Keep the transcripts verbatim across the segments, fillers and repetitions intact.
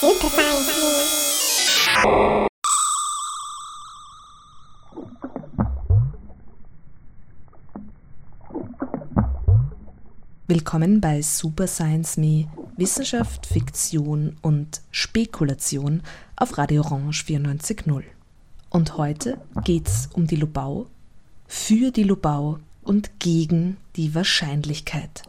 Super Science Me. Willkommen bei Super Science Me, Wissenschaft, Fiktion und Spekulation auf Radio Orange vierundneunzig Komma null. Und heute geht's um die Lobau, für die Lobau und gegen die Wahrscheinlichkeit.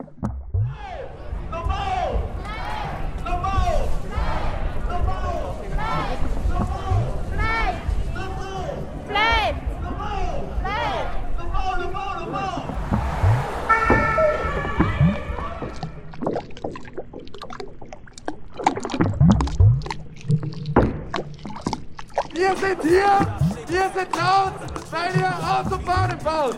Wir sind hier, wir sind laut, weil ihr Autobahnen baut.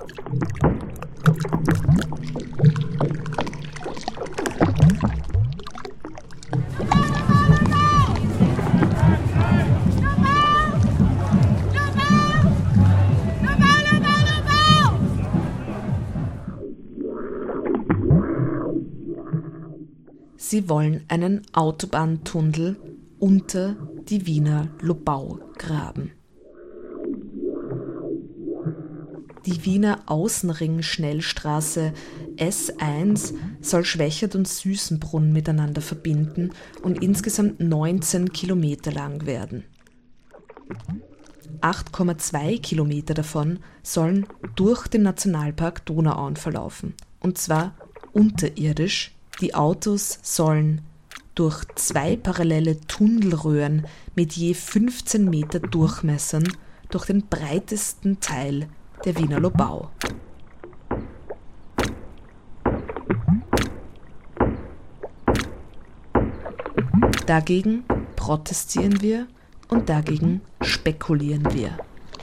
Sie wollen einen Autobahntunnel unter die Wiener Lobau graben. Die Wiener Außenring-Schnellstraße S eins soll Schwächert und Süßenbrunn miteinander verbinden und insgesamt neunzehn Kilometer lang werden. acht Komma zwei Kilometer davon sollen durch den Nationalpark Donauauen verlaufen, und zwar unterirdisch. Die Autos sollen durch zwei parallele Tunnelröhren mit je fünfzehn Meter Durchmessern durch den breitesten Teil der Wiener Lobau. Dagegen protestieren wir und dagegen spekulieren wir.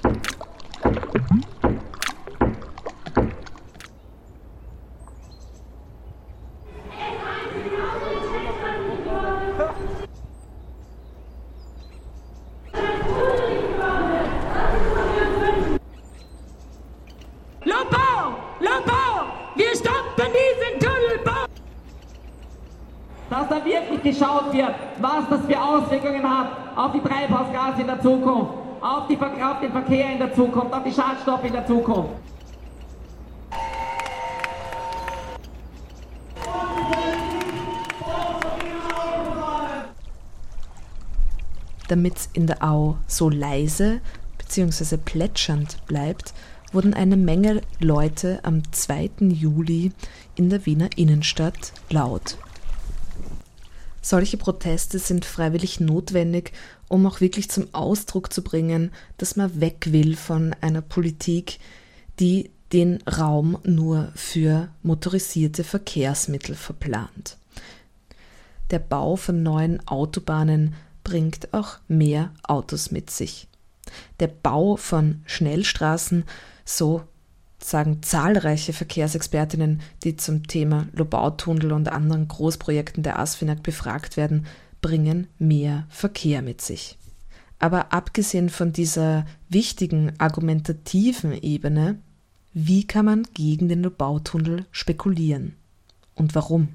Dass da wirklich geschaut wird, was das für Auswirkungen hat auf die Treibhausgase in der Zukunft, auf, die, auf den Verkehr in der Zukunft, auf die Schadstoffe in der Zukunft. Damit es in der Au so leise bzw. plätschernd bleibt, wurden eine Menge Leute am zweiten Juli in der Wiener Innenstadt laut. Solche Proteste sind freiwillig notwendig, um auch wirklich zum Ausdruck zu bringen, dass man weg will von einer Politik, die den Raum nur für motorisierte Verkehrsmittel verplant. Der Bau von neuen Autobahnen bringt auch mehr Autos mit sich. Der Bau von Schnellstraßen, so sagen zahlreiche Verkehrsexpertinnen, die zum Thema Lobautunnel und anderen Großprojekten der ASFINAG befragt werden, bringen mehr Verkehr mit sich. Aber abgesehen von dieser wichtigen argumentativen Ebene, wie kann man gegen den Lobautunnel spekulieren? Und warum?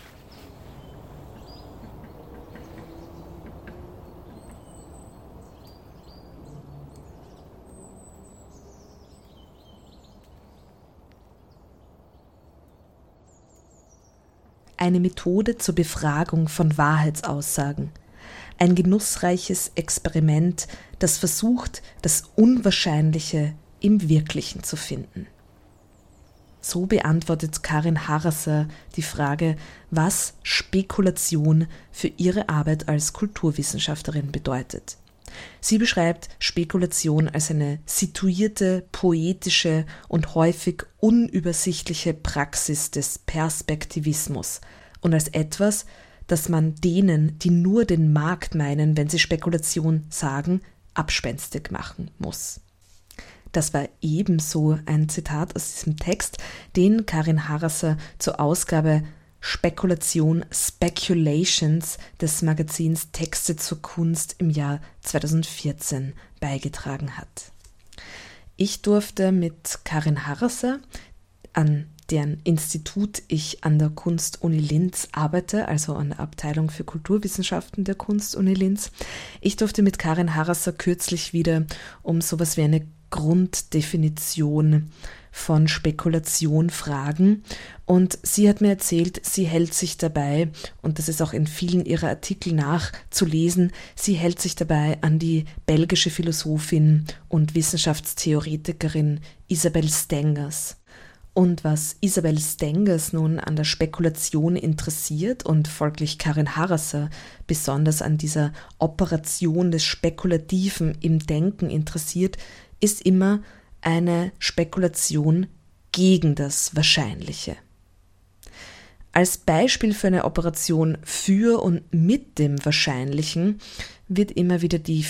Eine Methode zur Befragung von Wahrheitsaussagen. Ein genussreiches Experiment, das versucht, das Unwahrscheinliche im Wirklichen zu finden. So beantwortet Karin Harasser die Frage, was Spekulation für ihre Arbeit als Kulturwissenschaftlerin bedeutet. Sie beschreibt Spekulation als eine situierte, poetische und häufig unübersichtliche Praxis des Perspektivismus und als etwas, das man denen, die nur den Markt meinen, wenn sie Spekulation sagen, abspenstig machen muss. Das war ebenso ein Zitat aus diesem Text, den Karin Harasser zur Ausgabe Spekulation Speculations des Magazins Texte zur Kunst im Jahr zweitausendvierzehn beigetragen hat. Ich durfte mit Karin Harasser an deren Institut ich an der Kunstuni Linz arbeite, also an der Abteilung für Kulturwissenschaften der Kunstuni Linz. Ich durfte mit Karin Harasser kürzlich wieder um sowas wie eine Grunddefinition von Spekulation fragen, und sie hat mir erzählt, sie hält sich dabei, und das ist auch in vielen ihrer Artikel nachzulesen, sie hält sich dabei an die belgische Philosophin und Wissenschaftstheoretikerin Isabelle Stengers. Und was Isabelle Stengers nun an der Spekulation interessiert und folglich Karin Harasser besonders an dieser Operation des Spekulativen im Denken interessiert, ist immer eine Spekulation gegen das Wahrscheinliche. Als Beispiel für eine Operation für und mit dem Wahrscheinlichen wird immer wieder die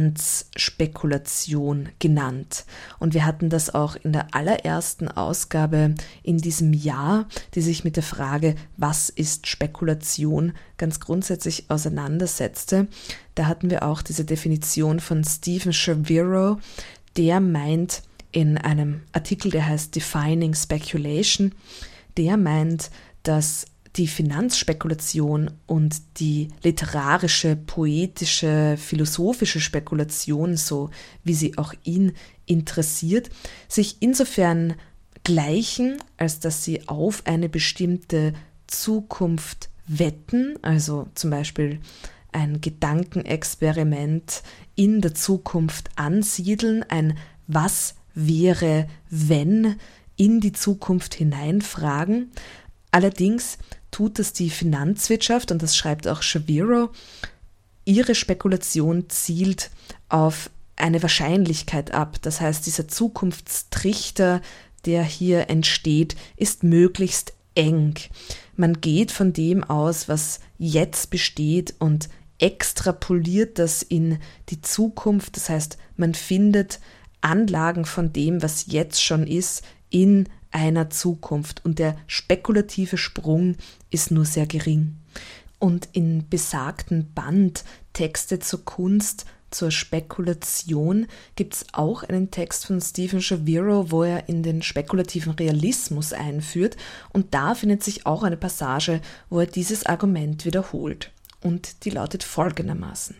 Finanzspekulation genannt. Und wir hatten das auch in der allerersten Ausgabe in diesem Jahr, die sich mit der Frage, was ist Spekulation, ganz grundsätzlich auseinandersetzte. Da hatten wir auch diese Definition von Stephen Shaviro, der meint, in einem Artikel, der heißt Defining Speculation, der meint, dass die Finanzspekulation und die literarische, poetische, philosophische Spekulation, so wie sie auch ihn interessiert, sich insofern gleichen, als dass sie auf eine bestimmte Zukunft wetten, also zum Beispiel ein Gedankenexperiment in der Zukunft ansiedeln, ein Was wäre, wenn in die Zukunft hineinfragen. Allerdings tut es die Finanzwirtschaft, und das schreibt auch Shaviro, ihre Spekulation zielt auf eine Wahrscheinlichkeit ab. Das heißt, dieser Zukunftstrichter, der hier entsteht, ist möglichst eng. Man geht von dem aus, was jetzt besteht, und extrapoliert das in die Zukunft. Das heißt, man findet Anlagen von dem, was jetzt schon ist, in einer Zukunft, und der spekulative Sprung ist nur sehr gering. Und in besagten Band Texte zur Kunst, zur Spekulation gibt es auch einen Text von Stephen Shaviro, wo er in den spekulativen Realismus einführt, und da findet sich auch eine Passage, wo er dieses Argument wiederholt, und die lautet folgendermaßen: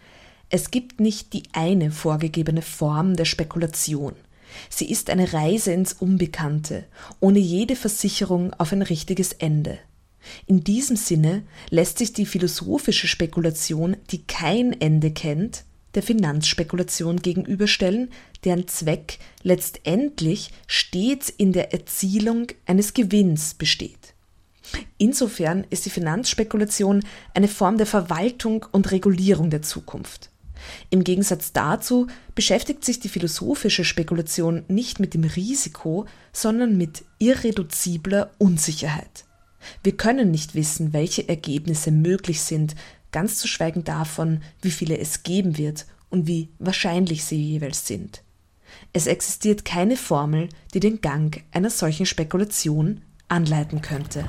Es gibt nicht die eine vorgegebene Form der Spekulation. Sie ist eine Reise ins Unbekannte, ohne jede Versicherung auf ein richtiges Ende. In diesem Sinne lässt sich die philosophische Spekulation, die kein Ende kennt, der Finanzspekulation gegenüberstellen, deren Zweck letztendlich stets in der Erzielung eines Gewinns besteht. Insofern ist die Finanzspekulation eine Form der Verwaltung und Regulierung der Zukunft. Im Gegensatz dazu beschäftigt sich die philosophische Spekulation nicht mit dem Risiko, sondern mit irreduzibler Unsicherheit. Wir können nicht wissen, welche Ergebnisse möglich sind, ganz zu schweigen davon, wie viele es geben wird und wie wahrscheinlich sie jeweils sind. Es existiert keine Formel, die den Gang einer solchen Spekulation anleiten könnte.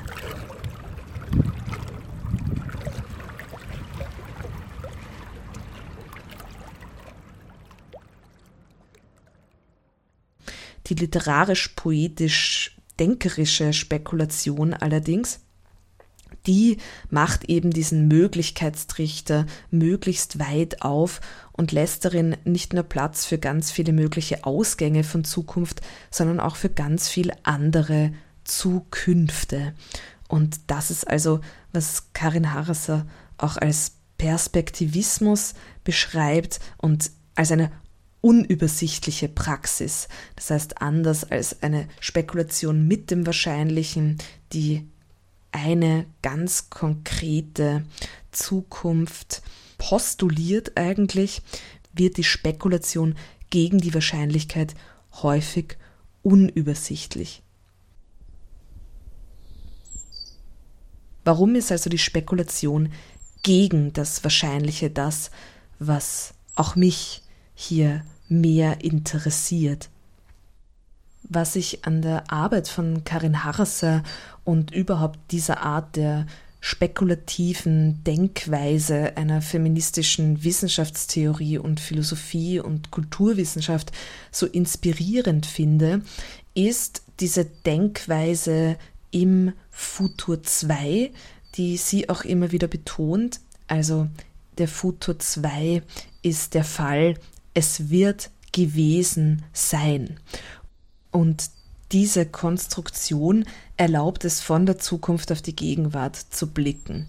Die literarisch-poetisch-denkerische Spekulation allerdings, die macht eben diesen Möglichkeitstrichter möglichst weit auf und lässt darin nicht nur Platz für ganz viele mögliche Ausgänge von Zukunft, sondern auch für ganz viele andere Zukünfte. Und das ist also, was Karin Harasser auch als Perspektivismus beschreibt und als eine unübersichtliche Praxis. Das heißt, anders als eine Spekulation mit dem Wahrscheinlichen, die eine ganz konkrete Zukunft postuliert eigentlich, wird die Spekulation gegen die Wahrscheinlichkeit häufig unübersichtlich. Warum ist also die Spekulation gegen das Wahrscheinliche das, was auch mich hier mehr interessiert? Was ich an der Arbeit von Karin Harasser und überhaupt dieser Art der spekulativen Denkweise einer feministischen Wissenschaftstheorie und Philosophie und Kulturwissenschaft so inspirierend finde, ist diese Denkweise im Futur zwei, die sie auch immer wieder betont. Also der Futur zwei ist der Fall, es wird gewesen sein. Und diese Konstruktion erlaubt es, von der Zukunft auf die Gegenwart zu blicken.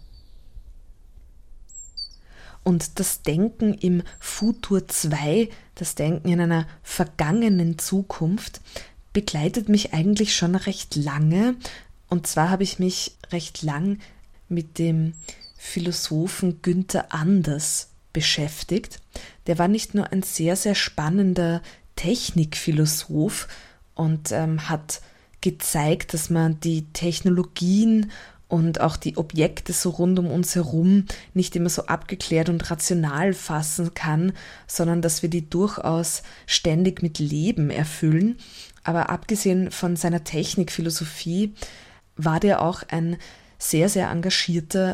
Und das Denken im Futur zwei, das Denken in einer vergangenen Zukunft, begleitet mich eigentlich schon recht lange. Und zwar habe ich mich recht lang mit dem Philosophen Günther Anders beschäftigt. Der war nicht nur ein sehr, sehr spannender Technikphilosoph und ähm, hat gezeigt, dass man die Technologien und auch die Objekte so rund um uns herum nicht immer so abgeklärt und rational fassen kann, sondern dass wir die durchaus ständig mit Leben erfüllen. Aber abgesehen von seiner Technikphilosophie war der auch ein sehr, sehr engagierter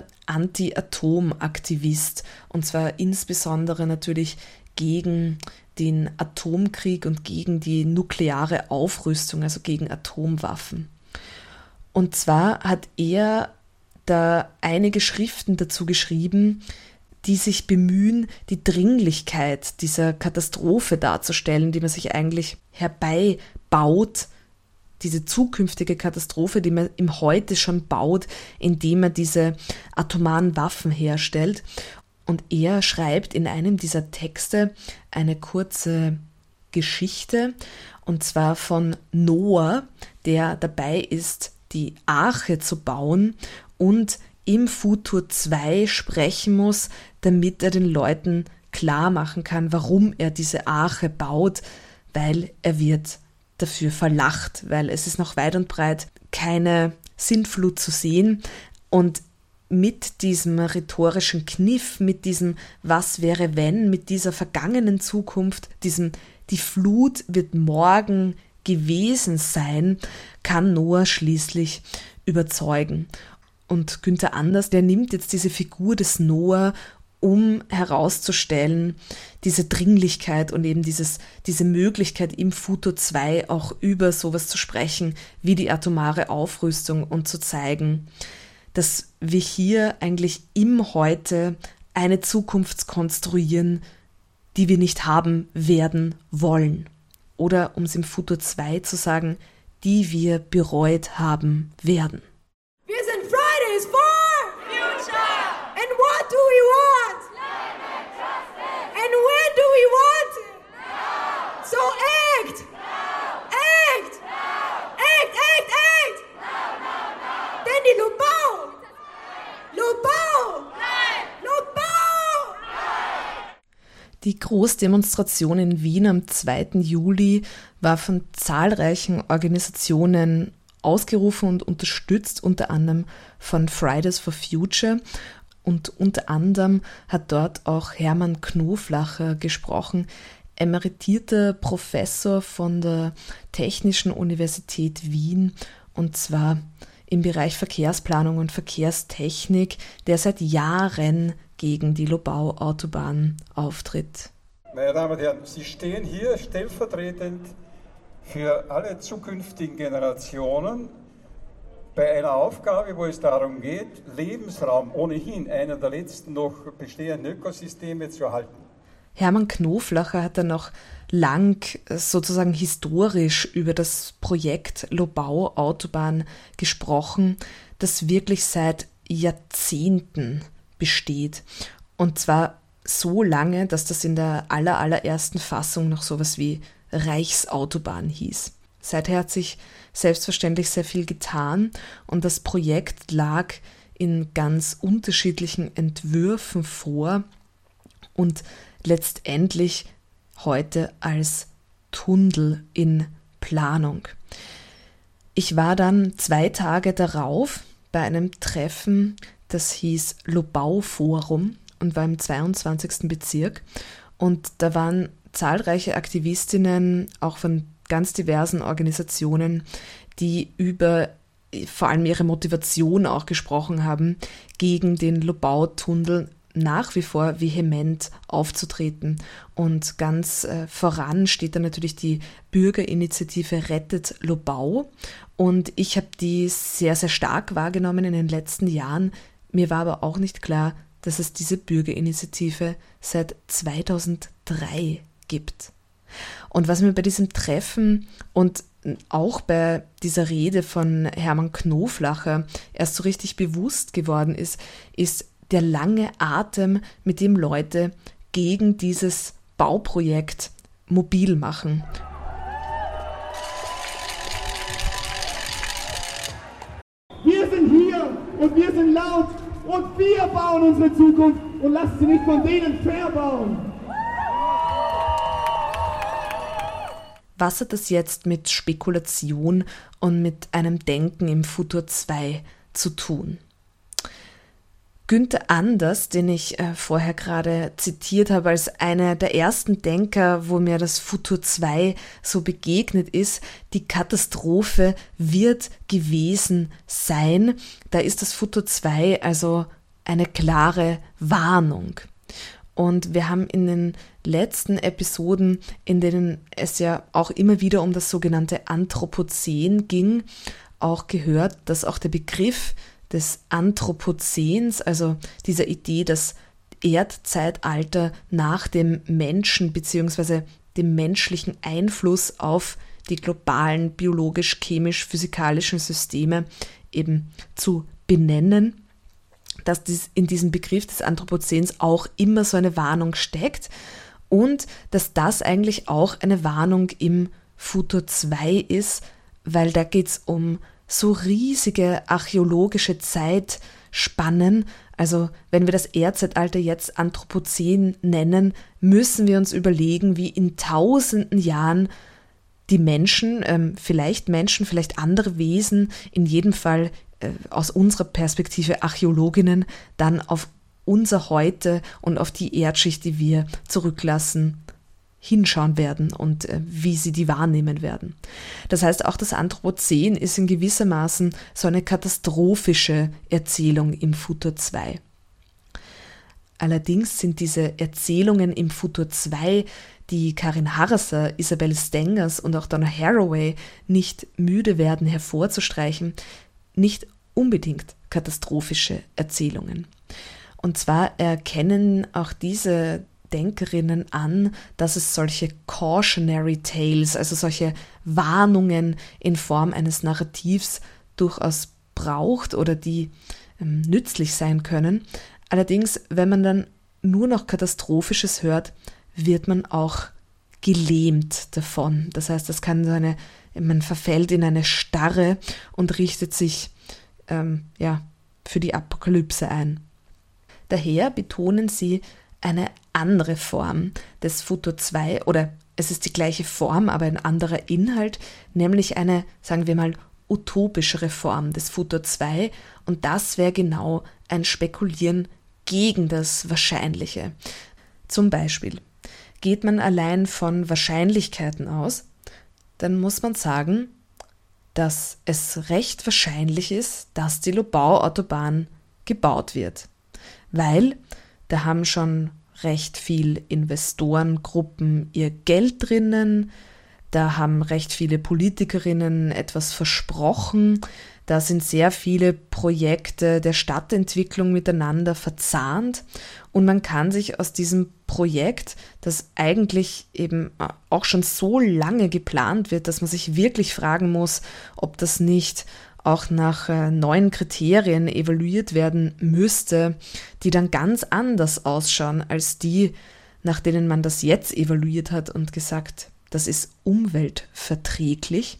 Anti-Atom-Aktivist, und zwar insbesondere natürlich gegen den Atomkrieg und gegen die nukleare Aufrüstung, also gegen Atomwaffen. Und zwar hat er da einige Schriften dazu geschrieben, die sich bemühen, die Dringlichkeit dieser Katastrophe darzustellen, die man sich eigentlich herbeibaut, diese zukünftige Katastrophe, die man im Heute schon baut, indem man diese atomaren Waffen herstellt. Und er schreibt in einem dieser Texte eine kurze Geschichte, und zwar von Noah, der dabei ist, die Arche zu bauen und im Futur zwei sprechen muss, damit er den Leuten klar machen kann, warum er diese Arche baut, weil er wird dafür verlacht, weil es ist noch weit und breit keine Sintflut zu sehen. Und mit diesem rhetorischen Kniff, mit diesem Was wäre wenn, mit dieser vergangenen Zukunft, diesem die Flut wird morgen gewesen sein, kann Noah schließlich überzeugen. Und Günther Anders, der nimmt jetzt diese Figur des Noah, um herauszustellen, diese Dringlichkeit und eben dieses, diese Möglichkeit im Futur zwei auch über sowas zu sprechen, wie die atomare Aufrüstung, und zu zeigen, dass wir hier eigentlich im Heute eine Zukunft konstruieren, die wir nicht haben werden wollen. Oder um es im Futur zwei zu sagen, die wir bereut haben werden. Wir sind Fridays for Future. And what do we want? Life and justice. And when do we want it? Now. So act. Now. Act. Now. Act, act, act. Now, now, now. Denn die Lobau. Lobau. Lobau. Die Großdemonstration in Wien am zweiten Juli war von zahlreichen Organisationen ausgerufen und unterstützt, unter anderem von Fridays for Future, und unter anderem hat dort auch Hermann Knoflacher gesprochen, emeritierter Professor von der Technischen Universität Wien, und zwar im Bereich Verkehrsplanung und Verkehrstechnik, der seit Jahren gegen die Lobau-Autobahn auftritt. Meine Damen und Herren, Sie stehen hier stellvertretend für alle zukünftigen Generationen bei einer Aufgabe, wo es darum geht, Lebensraum, ohnehin einer der letzten noch bestehenden Ökosysteme, zu erhalten. Hermann Knoflacher hat dann noch lang sozusagen historisch über das Projekt Lobau-Autobahn gesprochen, das wirklich seit Jahrzehnten besteht. Und zwar so lange, dass das in der aller, allerersten Fassung noch sowas wie Reichsautobahn hieß. Seither hat sich selbstverständlich sehr viel getan und das Projekt lag in ganz unterschiedlichen Entwürfen vor und letztendlich heute als Tunnel in Planung. Ich war dann zwei Tage darauf bei einem Treffen, das hieß Lobau-Forum und war im zweiundzwanzigsten Bezirk, und da waren zahlreiche Aktivistinnen, auch von ganz diversen Organisationen, die über vor allem ihre Motivation auch gesprochen haben, gegen den Lobau-Tunnel nach wie vor vehement aufzutreten. Und ganz äh, voran steht da natürlich die Bürgerinitiative Rettet Lobau. Und ich habe die sehr, sehr stark wahrgenommen in den letzten Jahren. Mir war aber auch nicht klar, dass es diese Bürgerinitiative seit zweitausenddrei gibt. Und was mir bei diesem Treffen und auch bei dieser Rede von Hermann Knoflacher erst so richtig bewusst geworden ist, ist der lange Atem, mit dem Leute gegen dieses Bauprojekt mobil machen. Wir sind hier und wir sind laut und wir bauen unsere Zukunft und lassen sie nicht von denen verbauen. Was hat das jetzt mit Spekulation und mit einem Denken im Futur zwei zu tun? Günther Anders, den ich äh, vorher gerade zitiert habe als einer der ersten Denker, wo mir das Futur zwei so begegnet ist, die Katastrophe wird gewesen sein. Da ist das Futur zwei also eine klare Warnung. Und wir haben in den letzten Episoden, in denen es ja auch immer wieder um das sogenannte Anthropozän ging, auch gehört, dass auch der Begriff des Anthropozäns, also dieser Idee, das Erdzeitalter nach dem Menschen bzw. dem menschlichen Einfluss auf die globalen biologisch, chemisch, physikalischen Systeme eben zu benennen, dass dies in diesem Begriff des Anthropozäns auch immer so eine Warnung steckt und dass das eigentlich auch eine Warnung im Futur zwei ist, weil da geht es um so riesige archäologische Zeitspannen. Also wenn wir das Erdzeitalter jetzt Anthropozän nennen, müssen wir uns überlegen, wie in tausenden Jahren die Menschen, ähm, vielleicht Menschen, vielleicht andere Wesen, in jedem Fall äh, aus unserer Perspektive Archäologinnen, dann auf unser Heute und auf die Erdschicht, die wir zurücklassen, hinschauen werden und äh, wie sie die wahrnehmen werden. Das heißt, auch das Anthropozän ist in gewissermaßen so eine katastrophische Erzählung im Futur zwei. Allerdings sind diese Erzählungen im Futur zwei, die Karin Harser, Isabel Stengers und auch Donna Haraway nicht müde werden hervorzustreichen, nicht unbedingt katastrophische Erzählungen. Und zwar erkennen auch diese Denkerinnen an, dass es solche Cautionary Tales, also solche Warnungen in Form eines Narrativs durchaus braucht oder die ähm, nützlich sein können. Allerdings, wenn man dann nur noch Katastrophisches hört, wird man auch gelähmt davon. Das heißt, das kann so eine, man verfällt in eine Starre und richtet sich ähm, ja, für die Apokalypse ein. Daher betonen sie eine andere Form des Futur zwei, oder es ist die gleiche Form, aber ein anderer Inhalt, nämlich eine, sagen wir mal, utopischere Form des Futur zwei, und das wäre genau ein Spekulieren gegen das Wahrscheinliche. Zum Beispiel geht man allein von Wahrscheinlichkeiten aus, dann muss man sagen, dass es recht wahrscheinlich ist, dass die Lobau-Autobahn gebaut wird, weil da haben schon recht viel Investorengruppen ihr Geld drinnen, da haben recht viele Politikerinnen etwas versprochen, da sind sehr viele Projekte der Stadtentwicklung miteinander verzahnt und man kann sich aus diesem Projekt, das eigentlich eben auch schon so lange geplant wird, dass man sich wirklich fragen muss, ob das nicht auch nach äh, neuen Kriterien evaluiert werden müsste, die dann ganz anders ausschauen als die, nach denen man das jetzt evaluiert hat und gesagt, das ist umweltverträglich.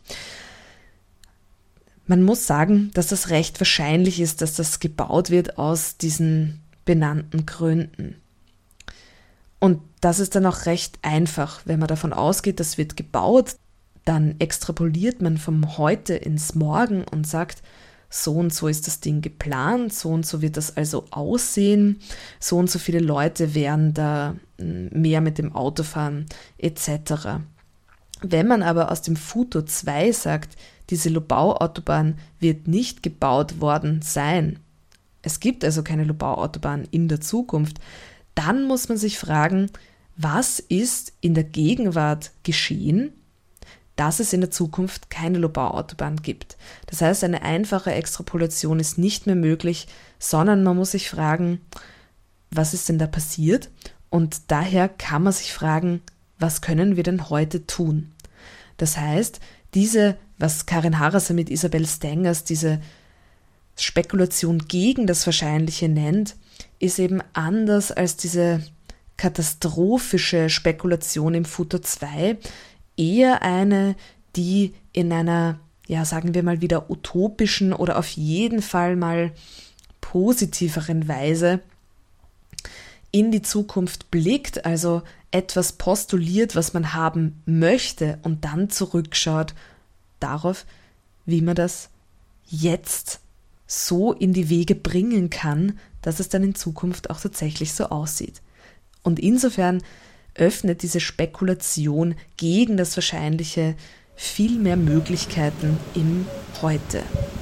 Man muss sagen, dass das recht wahrscheinlich ist, dass das gebaut wird aus diesen benannten Gründen. Und das ist dann auch recht einfach, wenn man davon ausgeht, das wird gebaut, dann extrapoliert man vom Heute ins Morgen und sagt, so und so ist das Ding geplant, so und so wird das also aussehen, so und so viele Leute werden da mehr mit dem Auto fahren, et cetera. Wenn man aber aus dem Futur zwei sagt, diese Lobau-Autobahn wird nicht gebaut worden sein, es gibt also keine Lobau-Autobahn in der Zukunft, dann muss man sich fragen, was ist in der Gegenwart geschehen, dass es in der Zukunft keine Lobau-Autobahn gibt. Das heißt, eine einfache Extrapolation ist nicht mehr möglich, sondern man muss sich fragen, was ist denn da passiert? Und daher kann man sich fragen, was können wir denn heute tun? Das heißt, diese, was Karin Harasser mit Isabel Stengers diese Spekulation gegen das Wahrscheinliche nennt, ist eben anders als diese katastrophische Spekulation im Futur zwei, eher eine, die in einer, ja, sagen wir mal wieder utopischen oder auf jeden Fall mal positiveren Weise in die Zukunft blickt, also etwas postuliert, was man haben möchte und dann zurückschaut darauf, wie man das jetzt so in die Wege bringen kann, dass es dann in Zukunft auch tatsächlich so aussieht. Und insofern öffnet diese Spekulation gegen das Wahrscheinliche viel mehr Möglichkeiten im Heute.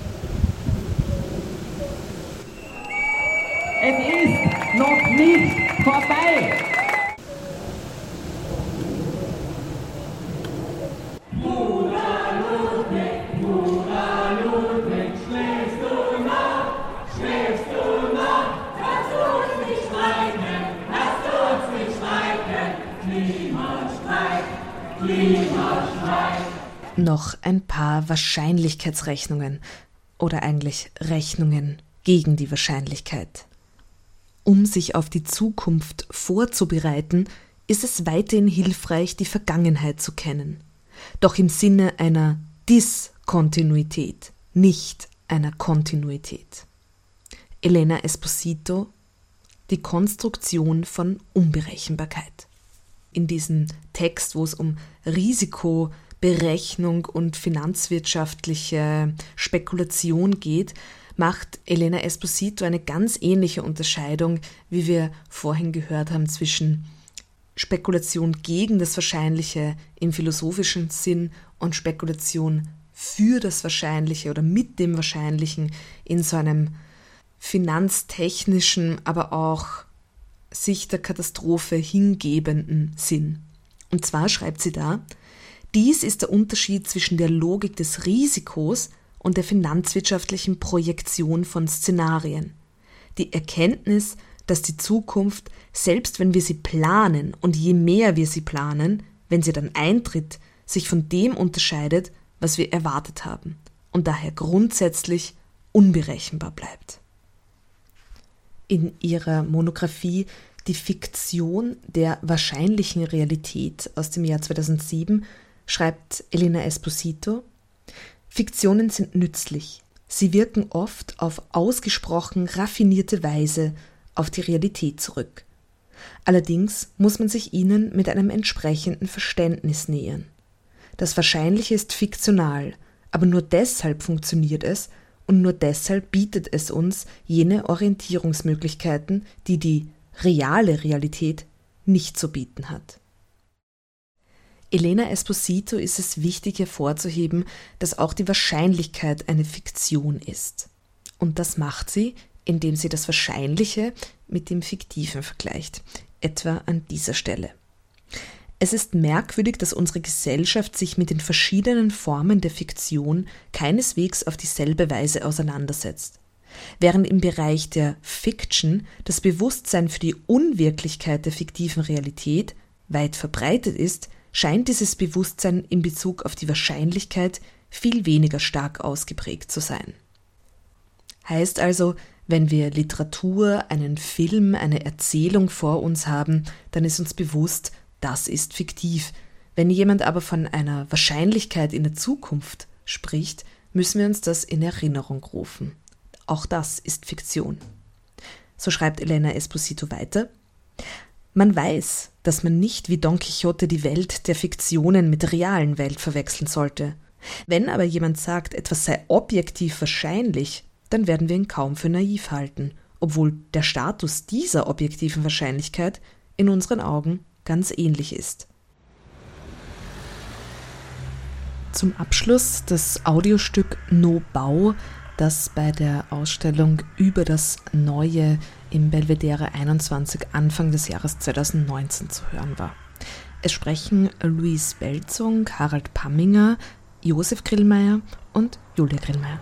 Es ist noch nicht vorbei. Bruder Ludwig, Bruder Ludwig, schläfst du noch, schläfst du noch? Lass uns nicht schweigen, lass uns nicht schweigen. Klimastreit, Klimastreit. Noch ein paar Wahrscheinlichkeitsrechnungen oder eigentlich Rechnungen gegen die Wahrscheinlichkeit. Um sich auf die Zukunft vorzubereiten, ist es weiterhin hilfreich, die Vergangenheit zu kennen. Doch im Sinne einer Diskontinuität, nicht einer Kontinuität. Elena Esposito, die Konstruktion von Unberechenbarkeit. In diesem Text, wo es um Risikoberechnung und finanzwirtschaftliche Spekulation geht, macht Elena Esposito eine ganz ähnliche Unterscheidung, wie wir vorhin gehört haben, zwischen Spekulation gegen das Wahrscheinliche im philosophischen Sinn und Spekulation für das Wahrscheinliche oder mit dem Wahrscheinlichen in so einem finanztechnischen, aber auch sich der Katastrophe hingebenden Sinn. Und zwar schreibt sie da, dies ist der Unterschied zwischen der Logik des Risikos und der finanzwirtschaftlichen Projektion von Szenarien. Die Erkenntnis, dass die Zukunft, selbst wenn wir sie planen und je mehr wir sie planen, wenn sie dann eintritt, sich von dem unterscheidet, was wir erwartet haben und daher grundsätzlich unberechenbar bleibt. In ihrer Monographie Die Fiktion der wahrscheinlichen Realität aus dem Jahr zweitausendsieben schreibt Elena Esposito: Fiktionen sind nützlich. Sie wirken oft auf ausgesprochen raffinierte Weise auf die Realität zurück. Allerdings muss man sich ihnen mit einem entsprechenden Verständnis nähern. Das Wahrscheinliche ist fiktional, aber nur deshalb funktioniert es und nur deshalb bietet es uns jene Orientierungsmöglichkeiten, die die reale Realität nicht zu bieten hat. Elena Esposito ist es wichtig hervorzuheben, dass auch die Wahrscheinlichkeit eine Fiktion ist. Und das macht sie, indem sie das Wahrscheinliche mit dem Fiktiven vergleicht, etwa an dieser Stelle. Es ist merkwürdig, dass unsere Gesellschaft sich mit den verschiedenen Formen der Fiktion keineswegs auf dieselbe Weise auseinandersetzt. Während im Bereich der Fiction das Bewusstsein für die Unwirklichkeit der fiktiven Realität weit verbreitet ist, scheint dieses Bewusstsein in Bezug auf die Wahrscheinlichkeit viel weniger stark ausgeprägt zu sein. Heißt also, wenn wir Literatur, einen Film, eine Erzählung vor uns haben, dann ist uns bewusst, das ist fiktiv. Wenn jemand aber von einer Wahrscheinlichkeit in der Zukunft spricht, müssen wir uns das in Erinnerung rufen. Auch das ist Fiktion. So schreibt Elena Esposito weiter: Man weiß, dass man nicht wie Don Quixote die Welt der Fiktionen mit der realen Welt verwechseln sollte. Wenn aber jemand sagt, etwas sei objektiv wahrscheinlich, dann werden wir ihn kaum für naiv halten, obwohl der Status dieser objektiven Wahrscheinlichkeit in unseren Augen ganz ähnlich ist. Zum Abschluss das Audiostück No Bau das bei der Ausstellung über das Neue im Belvedere einundzwanzig Anfang des Jahres zweitausendneunzehn zu hören war. Es sprechen Luis Belzung, Harald Pamminger, Josef Grillmeier und Julia Grillmeier.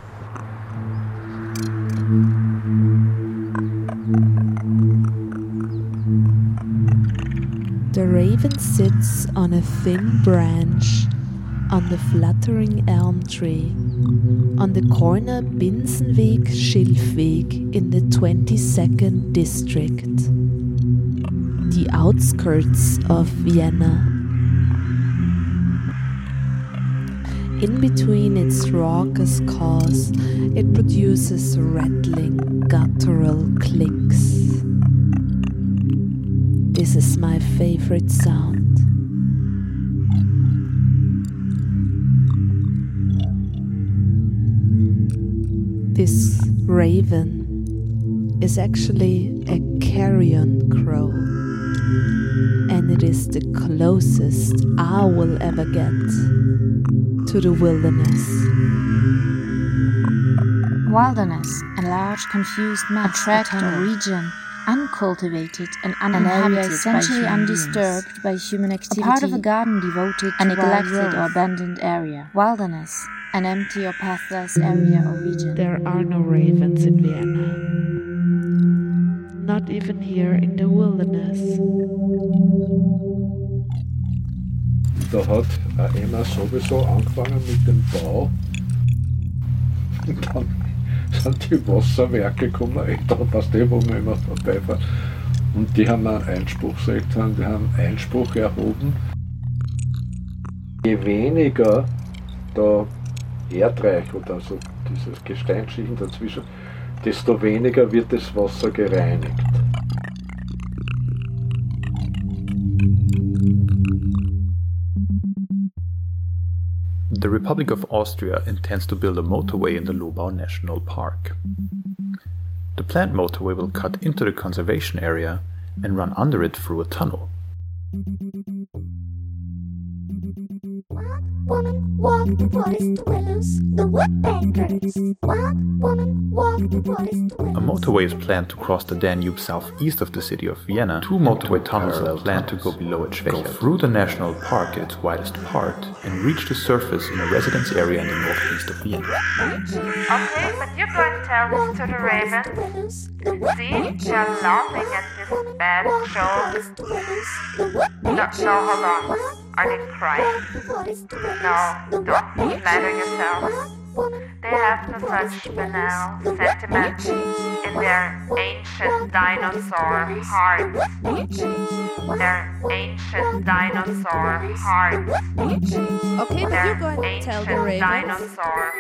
The raven sits on a thin branch on the fluttering elm tree on the corner Binsenweg-Schilfweg in the twenty-second district, the outskirts of Vienna. In between its raucous calls, it produces rattling, guttural clicks. This is my favorite sound. This raven is actually a carrion crow, and it is the closest I will ever get to the wilderness. Wilderness, a large, confused map, a region, uncultivated and uninhabited, an area essentially undisturbed by human activity, a part of a garden devoted to a neglected or abandoned area. Wilderness, an empty or pathless area or region. There are no ravens in Vienna, not even here in the wilderness. Da hat Emma sowieso angefangen mit dem Bau. Und dann sind die Wasserwerke gekommen, da passt eh, wo man immer vorbeifährt. Und die haben einen Einspruchsrecht, die haben Einspruch erhoben. Je weniger da Erdreich oder so dieses Gesteinsschichten dazwischen, desto weniger wird das Wasser gereinigt. The Republic of Austria intends to build a motorway in the Lobau National Park. The planned motorway will cut into the conservation area and run under it through a tunnel. Woman walked the forest dwellers, the woodpeckers. One woman walked the forest dwellers. A motorway is planned to cross the Danube southeast of the city of Vienna. Two motorway tunnels are planned to go below it, go through the national park at its widest part, and reach the surface in a residence area in the northeast of Vienna. Okay, but you're going to tell this to the ravens. See, they're laughing at this bad show. No, no, hold on. Are they crying? No, don't flatter yourself. They have no such banal sentiment in their ancient dinosaur hearts. Their ancient dinosaur hearts. Okay, but you're going to tell the ravens. Dinosaur.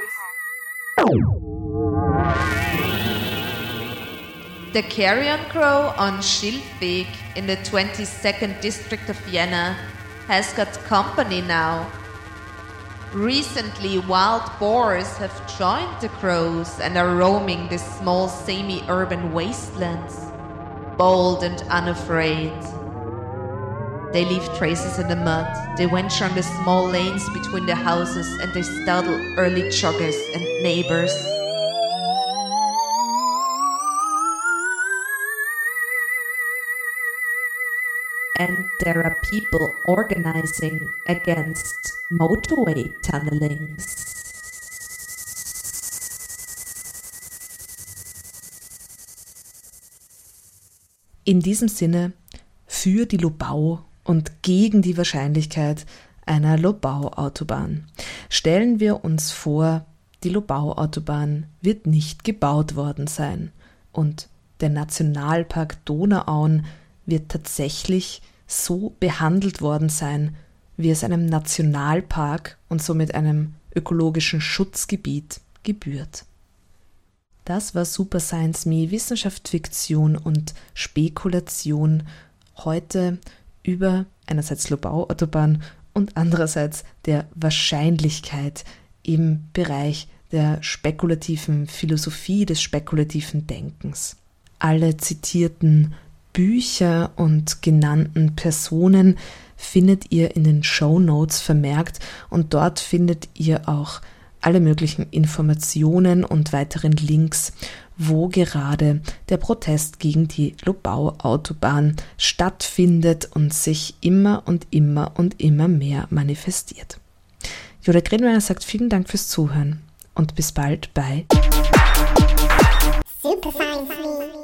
The carrion crow on Schilfweg in the twenty-second district of Vienna has got company now. Recently, wild boars have joined the crows and are roaming the small semi-urban wastelands, bold and unafraid. They leave traces in the mud, they venture on the small lanes between the houses, and they startle early joggers and neighbors. And there are people organizing against motorway tunnelings. In diesem Sinne für die Lobau und gegen die Wahrscheinlichkeit einer Lobau-Autobahn. Stellen wir uns vor, die Lobau-Autobahn wird nicht gebaut worden sein und der Nationalpark Donauauen wird tatsächlich so behandelt worden sein, wie es einem Nationalpark und somit einem ökologischen Schutzgebiet gebührt. Das war Super Science Me, Wissenschaft, Fiktion und Spekulation, heute über einerseits Lobau-Autobahn und andererseits der Wahrscheinlichkeit im Bereich der spekulativen Philosophie, des spekulativen Denkens. Alle zitierten Bücher und genannten Personen findet ihr in den Shownotes vermerkt und dort findet ihr auch alle möglichen Informationen und weiteren Links, wo gerade der Protest gegen die Lobau-Autobahn stattfindet und sich immer und immer und immer mehr manifestiert. Judith Grenmeier sagt vielen Dank fürs Zuhören und bis bald bei Super Science Me.